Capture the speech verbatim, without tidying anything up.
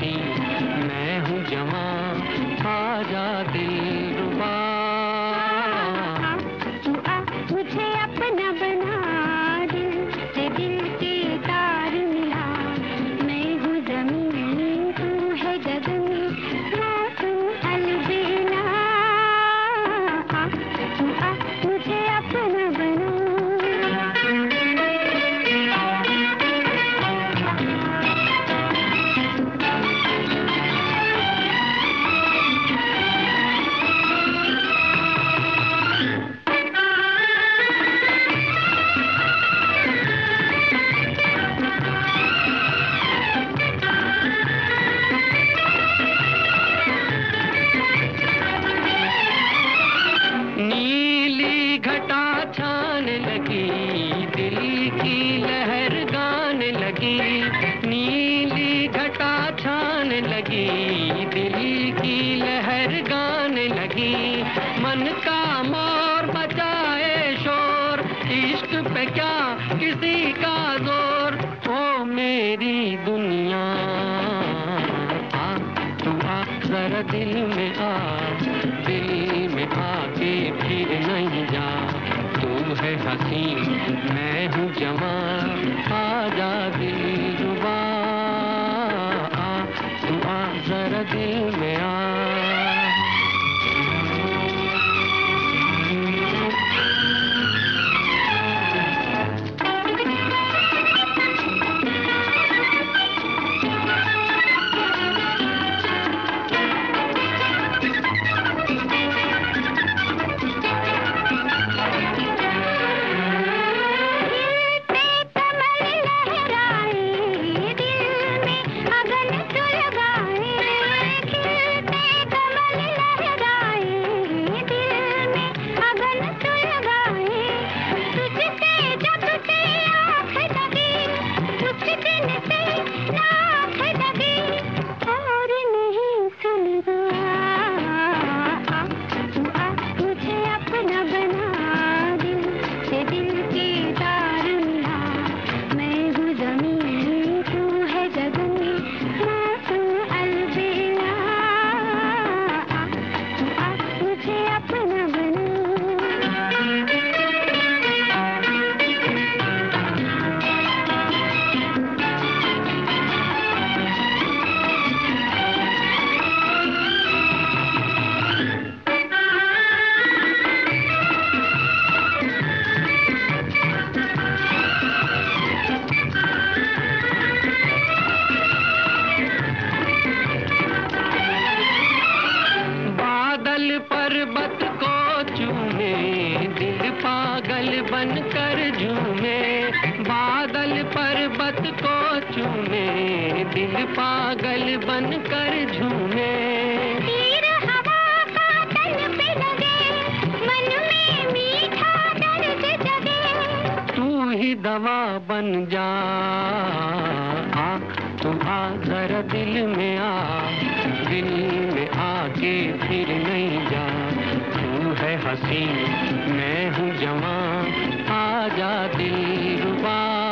हसी, मैं हूँ जवां, आजा दिलरुबा। तू आ मुझे अपना बना, दिल से दिल के तार मिला। मैं हूँ ज़मीन, तू है गगन, मौसम अलबेला। तू आ मुझे अपना बना। नीली घटा छाने लगी, दिल की लहर गाने लगी। नीली घटा छाने लगी, दिल की लहर गाने लगी। मन का मोर मचाए शोर, इश्क पे क्या किसी का जोर। ओ मेरी दुनिया, आ तू आ जरा दिल में आ, दिल में आके फिर नहीं जा। तू है हसी, मैं हूँ जवां, आजा दिलरुबा। आ तू आ जरा दिल में आ। पर्वत को चूमे, दिल पागल बन कर झूमे। बादल पर्वत को चूमे, दिल पागल बन कर झूमे। तीर हवा का तन पे लगे, मन में मीठा दर्द जगे। तू ही दवा बन जा, आ तू आ जरा दिल में आ, दिल में आके फिर नहीं जा। तू है हसी, मैं हूँ जवां, आजा दिलरुबा।